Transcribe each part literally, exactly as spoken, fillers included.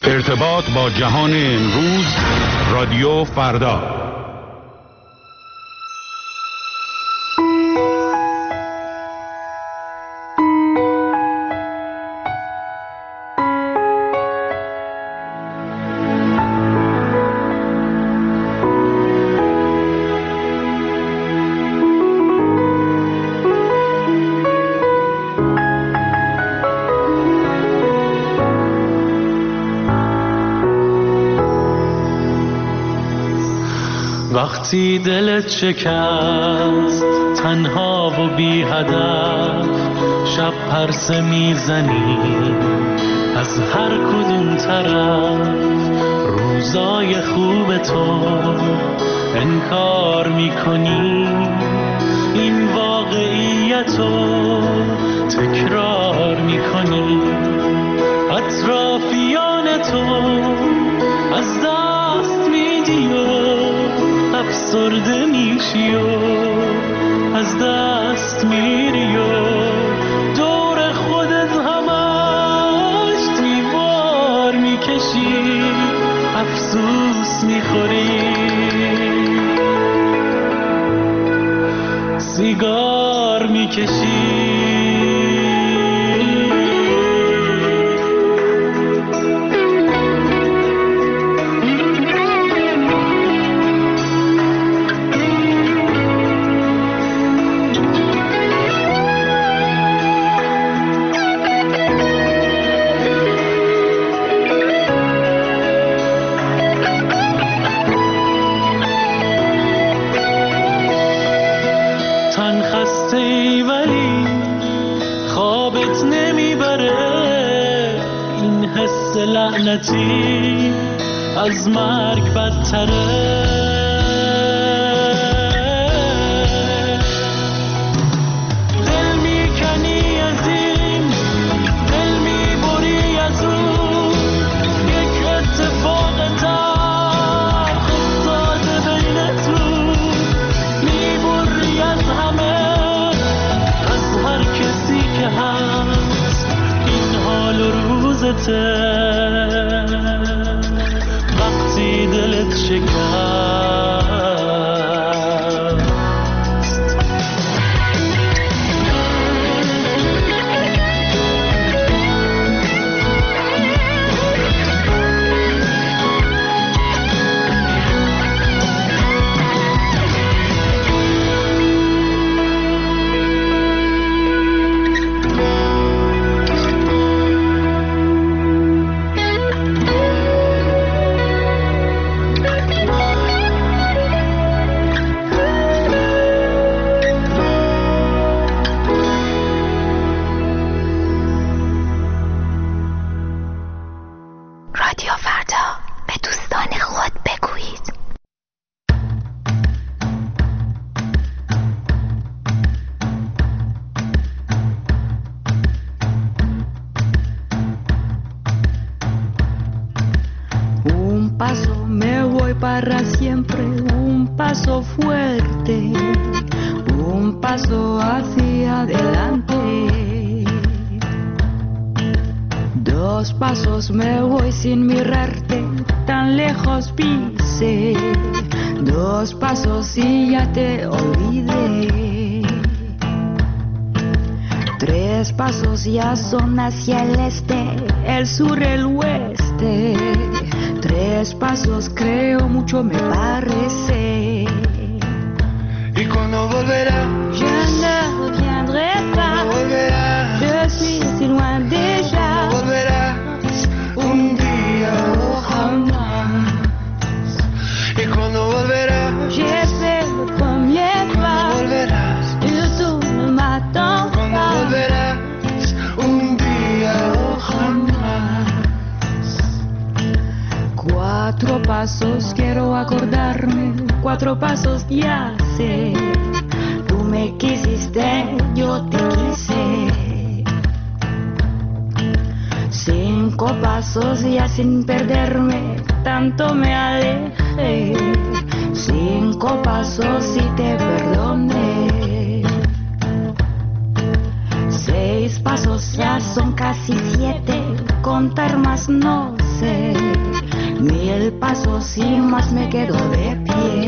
ارتباط با جهان امروز، رادیو فردا. وقتی دلت شکست تنها و بی هدف، شب پرسه میزنی از هر کدوم طرف، روزای خوب تو انکار میکنی، این واقعیتو تکرار میکنی، اطرافیان تو از دست میدی و افسرده میشی و از دست میری و دور خودت همش دیوار میکشی، افسوس میخوری، سیگار میکشی. لعنتی از مرگ بدتره، دل میکنی از این، دل میبری از اون، یک اتفاق تلخ افتاده بینتون، میبری از همه، از هر کسی که هست، این حال و روزته. وقتی دلت شکست para siempre, un paso fuerte, un paso hacia adelante. Dos pasos me voy sin mirarte, tan lejos pise. Dos pasos y ya te olvidé. Tres pasos ya son hacia el este, el sur, el oeste. Tres pasos creo mucho me parece. Y cuando volverá, je ne reviendrai pas. Volverá, je suis si loin déjà. Volverás un día o jamás. Y cuando volverá, j'ai fait le premier pas. Volverás, et tú ne m'attends pas. Cuando volverás un día o jamás. Cuatro pasos quiero acordarme, cuatro pasos ya sé. Tú me quisiste, yo te quise. Cinco pasos ya sin perderme, tanto me alejé. Cinco pasos y te perdoné. Seis pasos ya son casi siete, contar más no sé. hice mil pasos y más me quedo de pie.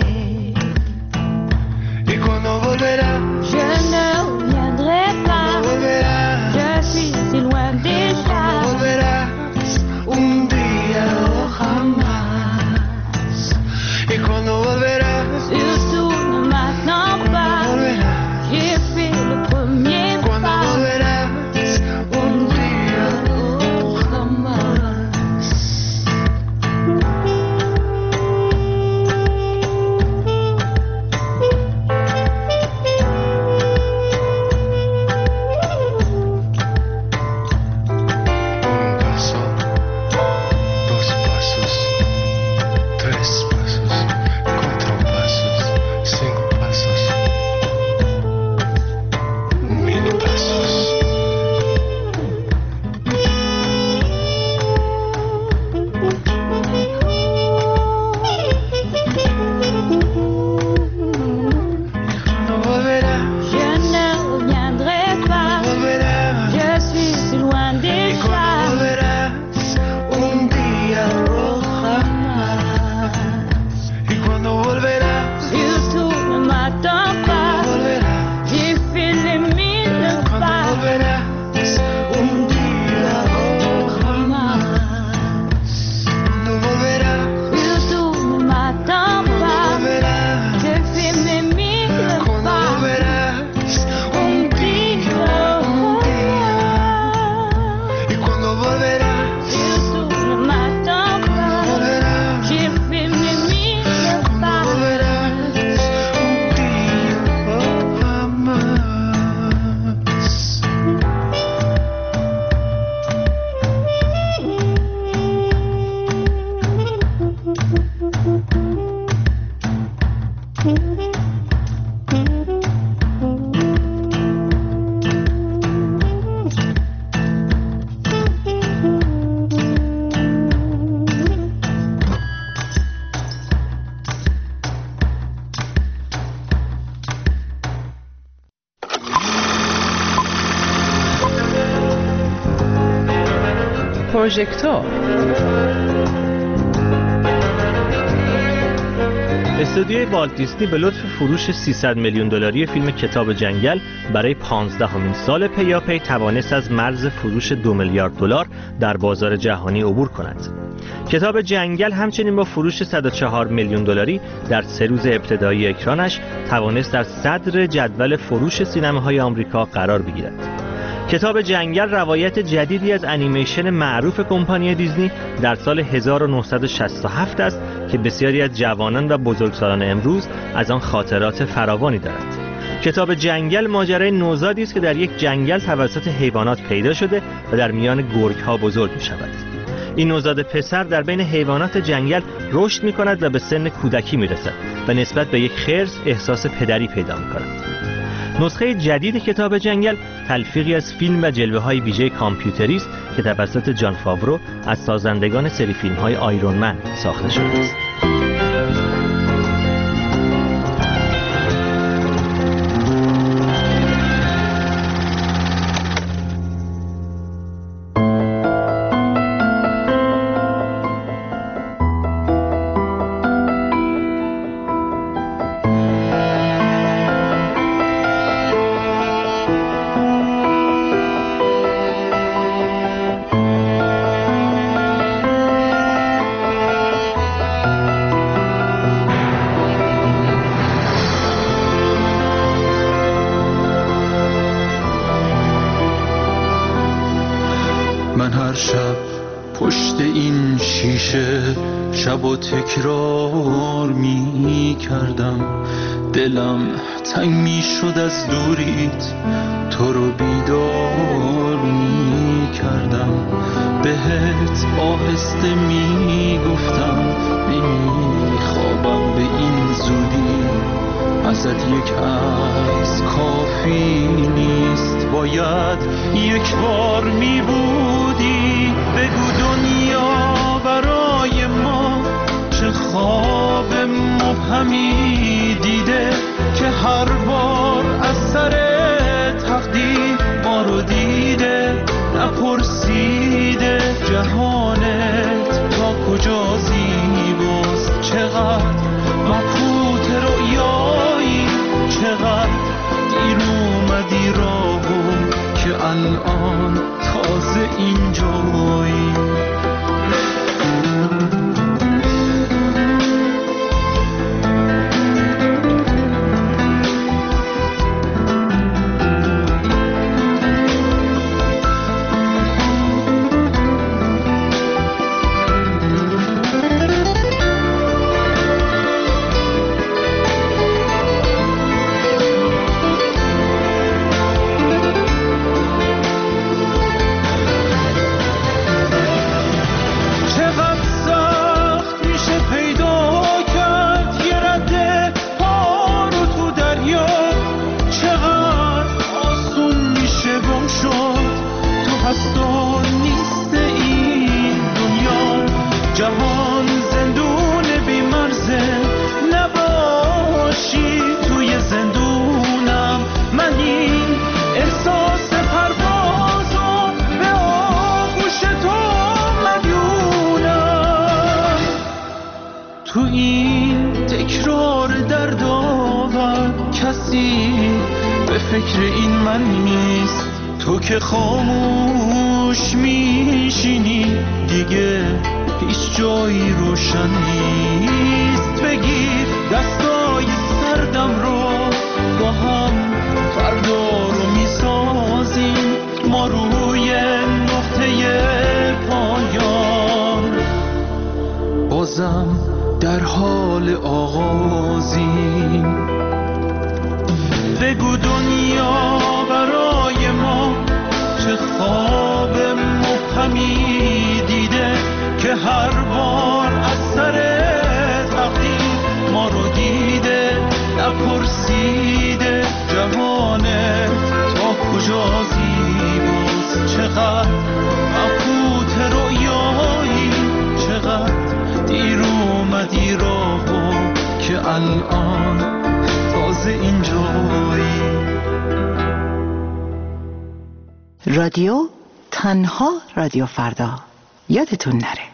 Y cuando volverá, Je ne reviendrai pas, volverás, je suis si loin déjà. volverás un día o jamás. Y cuando volverás, Surtout ne m'attends pas, volverás, j'ai fait le premier cuando pas. volverás un día o jamás. Un paso, dos pasos, tres pasos, cuatro pasos, cinco pasos, mil pasos. Cuando volverás, Je ne reviendrai pas, volverás. je suis si loin Y déjà. cuando volverás un día o jamás. Y cuando volverás, Surtout ne m'attends pas, volverás. j'ai fait les mille Cuando pas. volverás un día o jamás. Cuando volverás, Surtout ne m'attends pas, volverás. j'ai fait mes mille Cuando pas. volverás un día, un día. Y cuando volverás, Surtout ne m'attends pas, volverás. j'ai fait mes mille Cuando pas. volverás un día o jamás. پروژکتور. استودیوی والت دیسنی به لطف فروش سیصد میلیون دلاری فیلم کتاب جنگل برای پانزدهمین سال پیاپی توانست از مرز فروش دو میلیارد دلار در بازار جهانی عبور کند. کتاب جنگل همچنین با فروش صد و چهار میلیون دلاری در سه روز ابتدایی اکرانش توانست در صدر جدول فروش سینماهای آمریکا قرار بگیرد. کتاب جنگل روایت جدیدی از انیمیشن معروف کمپانی دیزنی در سال هزار و نهصد و شصت و هفت است که بسیاری از جوانان و بزرگسالان امروز از آن خاطرات فراوانی دارند. کتاب جنگل ماجرای نوزادی است که در یک جنگل توسط حیوانات پیدا شده و در میان گرگ‌ها بزرگ می‌شود. این نوزاد پسر در بین حیوانات جنگل رشد می‌کند و به سن کودکی می‌رسد و نسبت به یک خرس احساس پدری پیدا می‌کند. نسخه جدید کتاب جنگل تلفیقی از فیلم و جلوه‌های ویژه کامپیوتری است که توسط جان فاورو از سازندگان سری فیلم‌های آیرون من ساخته شده است. من هر شب پشت این شیشه شب و تکرار می کردم، دلم تنگ می شد از دوریت، تو رو بیدار می کردم، بهت آهسته می گفتم نمی خوابم به این زودی، ازت یک عکس کافی نیست، باید یک بار می بودی، بگو دنیا برای ما چه خواب مبهمی دیده که هر بار از سر تقدیر ما رو دیده، نپرسیده جهانت تو این تکرار دردآور کسی به فکر این من نیست. تو که خاموش میشینی دیگه هیچ جایی روشن نیست. بگیر دستای سردم رو با هم فردا رو میسازیم ما روی نقطه پایان. بازم در حال آغازیم. بگو دنیا برای ما چه خواب مبهمی دیده که هر بار از سر تقدیر ما رو دیده نپرسیده جهانه تا کجا زیباست. چقدر مبهوت رویایی چقدر دیر اومدی راهو که الان تازه اینجایی. رادیو تنها رادیو فردا یادتون نره.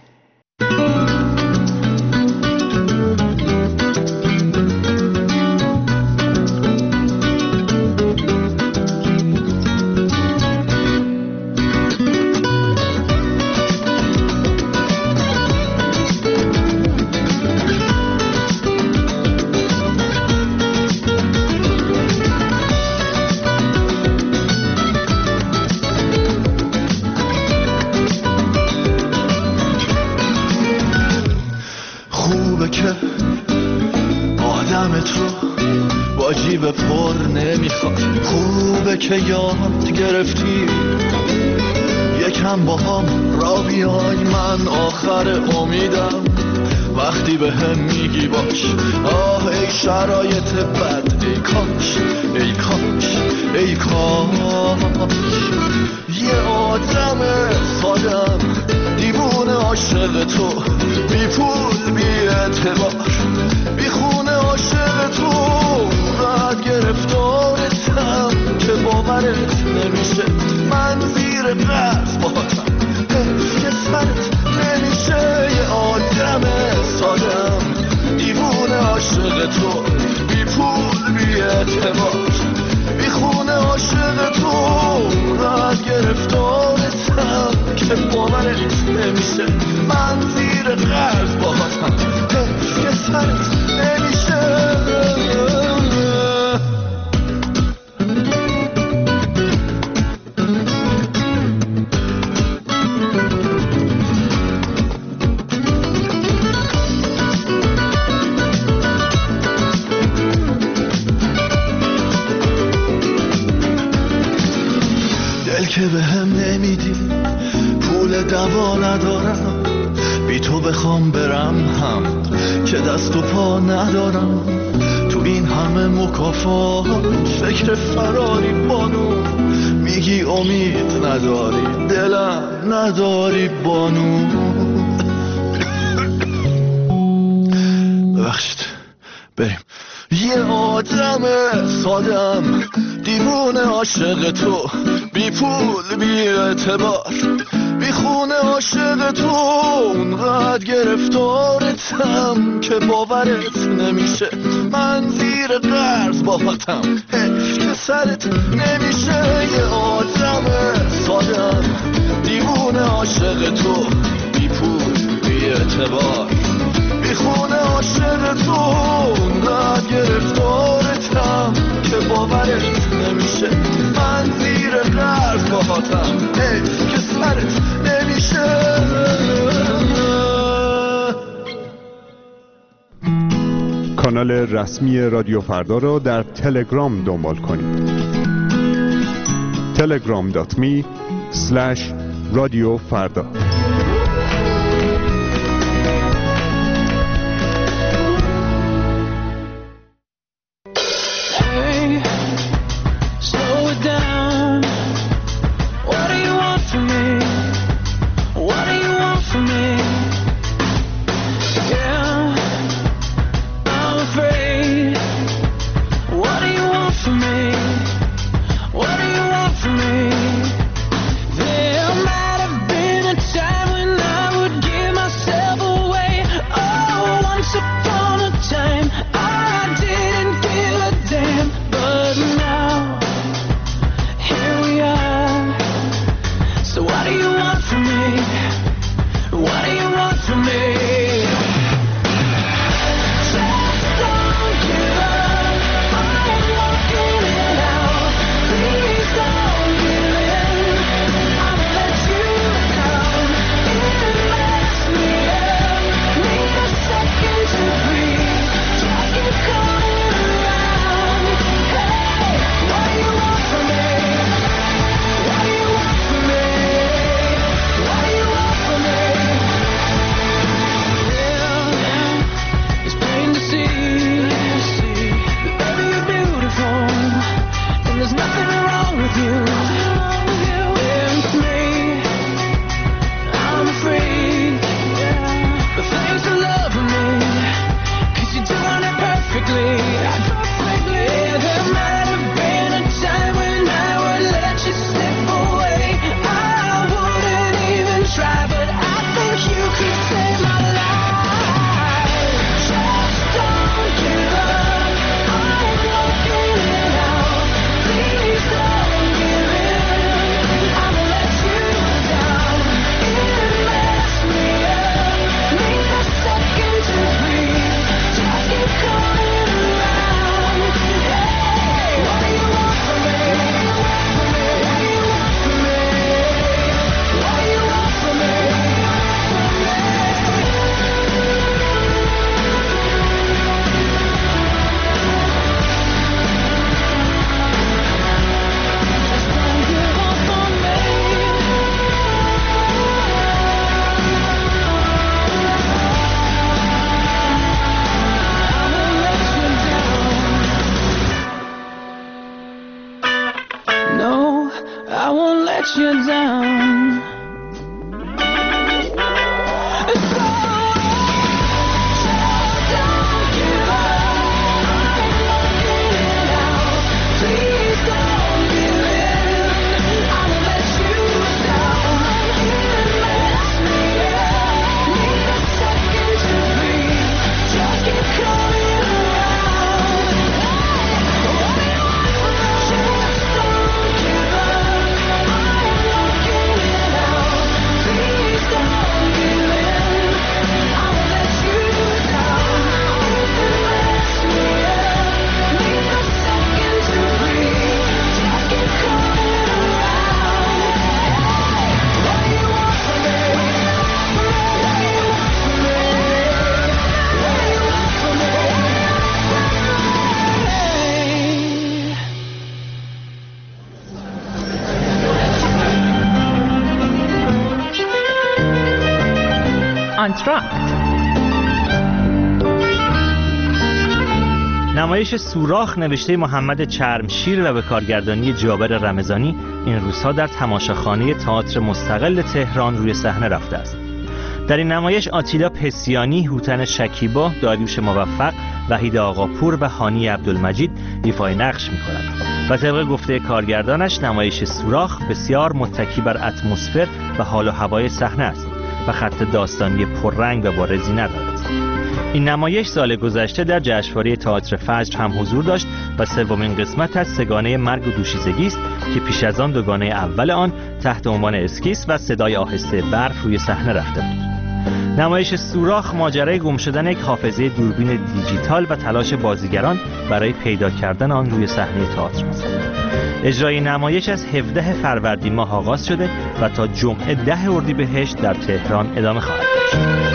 جیب پر نمیخواد. خوبه که یاد گرفتی یکم با هم را بیای. من آخر امیدم وقتی به هم میگی باش. آه ای شرایط بد ای کاش ای کاش ای کاش یه آدم سادم دیوونه عاشق تو بی پول بی اعتبار بی خونه عاشق تو بعد گرفتارتم که باورت نمیشه. من زیر قرض باهاتم حیف که سرت نمیشه. یه آدم سادم دیوونه عاشق تو بی پول بی اعتبار بی خونه عاشق تو بعد گرفتارتم که باورت نمیشه. من زیر قرض باهاتم حیف که سرت نمیشه. که به هم nemiدی پول دوا ندارم بی تو بخوام برم هم که دست و پا ندارم. تو این همه مکافات فکر فراری بانو میگی امید نداری دلم نداری بانو. ببخشید بریم. یه آدم سادم دیوونه عاشق تو بی پول بی اعتبار بی خونه عاشق تو اونقدر گرفتارتم که باورت نمیشه. من زیر قرض باهاتم حیف که سرت نمیشه. یه آدم سادم دیوونه عاشق تو بی پول بی اعتبار بی خونه عاشق تو اونقدر گرفتارتم که باورت نمیشه. من زیر قرض باهاتم حیف که سرت نمیشه. کانال رسمی رادیو فردا را در تلگرام دنبال کنید. تلگرام دات می اسلش رادیو فردا. There might have been a time when آنتراکت. نمایش سوراخ نوشته محمد چرمشیر و به کارگردانی جابر رمضانی این روزها در تماشاخانه تئاتر مستقل تهران روی صحنه رفته است. در این نمایش آتیلا پسیانی، هوتن شکیبا، داریوش موفق، وحید آقاپور و هانی عبدالمجید ایفای نقش می‌کنند و طبق گفته کارگردانش نمایش سوراخ بسیار متکی بر اتمسفر و حال و هوای صحنه است و خط داستانی پررنگ و بارزی ندارد. این نمایش سال گذشته در جشنواره تئاتر فجر هم حضور داشت و سومین قسمت از سگانه مرگ و دوشیزگی است که پیش از آن دوگانه اول آن تحت عنوان اسکیس و صدای آهسته برف روی صحنه رفته بود. نمایش سوراخ ماجرای گم شدن یک حافظه دوربین دیجیتال و تلاش بازیگران برای پیدا کردن آن روی صحنه تئاتر است. اجرای نمایش از هفدهم فروردین ماه آغاز شده و تا جمعه ده اردیبهشت در تهران ادامه خواهد داشت.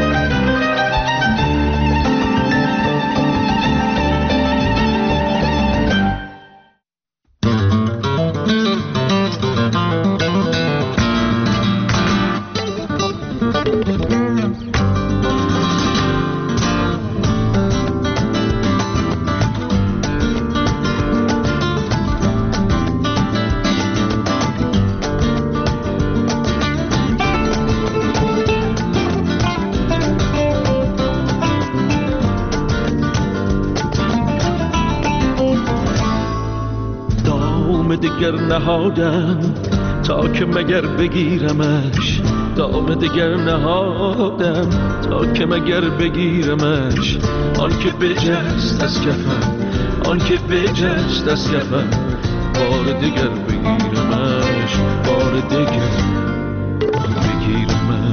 دگر نهادم تا که مگر بگیرمش، دام دگر نهادم تا که مگر بگیرمش. آن که بجست از کفم، آن که بجست از کفم، بار دگر بگیرمش، بار دگر بگیرمش.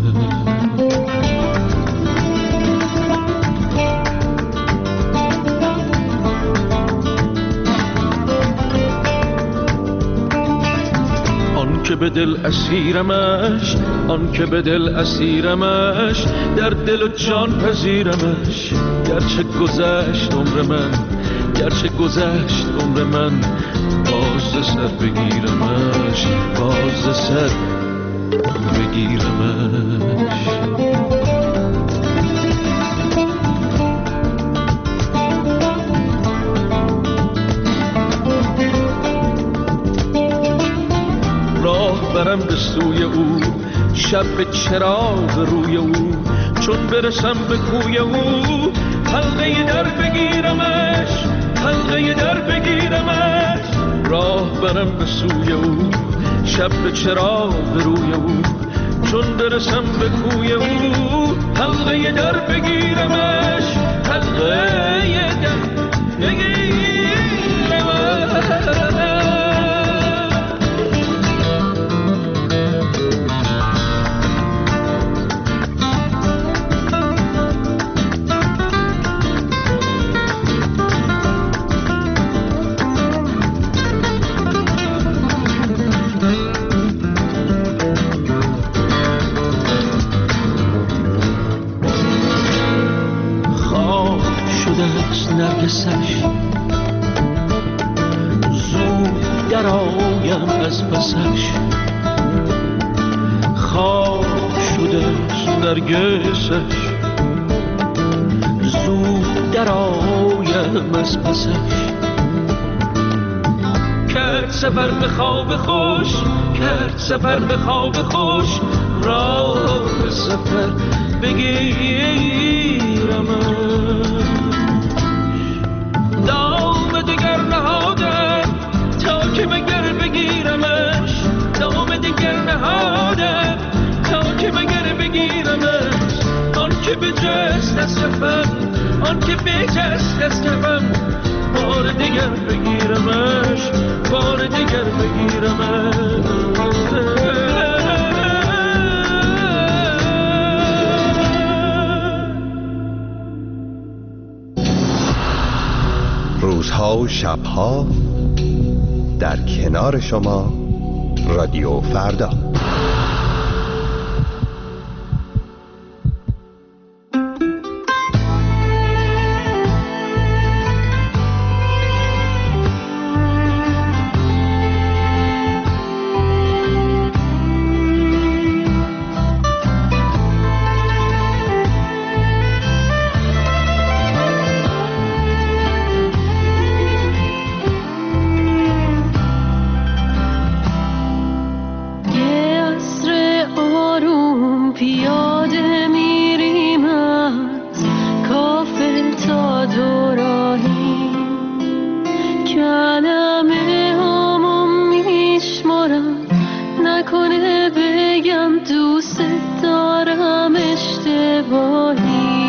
که به دل اسیرمش، آن که به دل اسیرمش، در دل و جان پذیرمش. گرچه گذشت عمر من، گرچه گذشت عمر من، باز سر بگیرمش، باز سر بگیرمش. برم به سوی او، شب به چراغ روی او، چون برسم به کوی او، حلقه در بگیرمش، حلقه در بگیرمش. راه برم به سوی او، شب به چراغ روی او، چون برسم به کوی او، حلقه در بگیرمش، حلقه در بگیرمش. نرگسش زود درآیم از پسش، خواب شده نرگسش زود درآیم از پسش. کرد سفر به خواب خوش، کرد سفر به خواب خوش، راه سفر بگیرمش. دام دگر نهادم تا که مگر بگیرمش، دام دگر نهادم تا که مگر بگیرمش. آن که بجست از کفم، آن که بجست از کفم، بار دگر بگیرمش، بار دگر بگیرمش. روزها و شبها در کنار شما رادیو فردا. اشتباهی.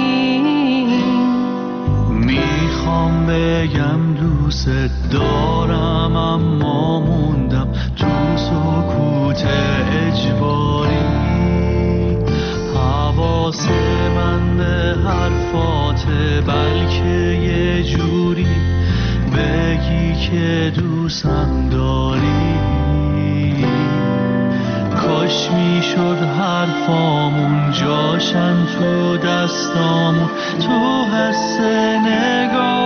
میخوام بگم دوست دارم اما موندم تو سکوت اجباری. حواس من به حرفاته، بلکه یه جوری بگی که دوستم داری. کاش میشد حرفامون جاشن تو دستامون، تو حس نگاه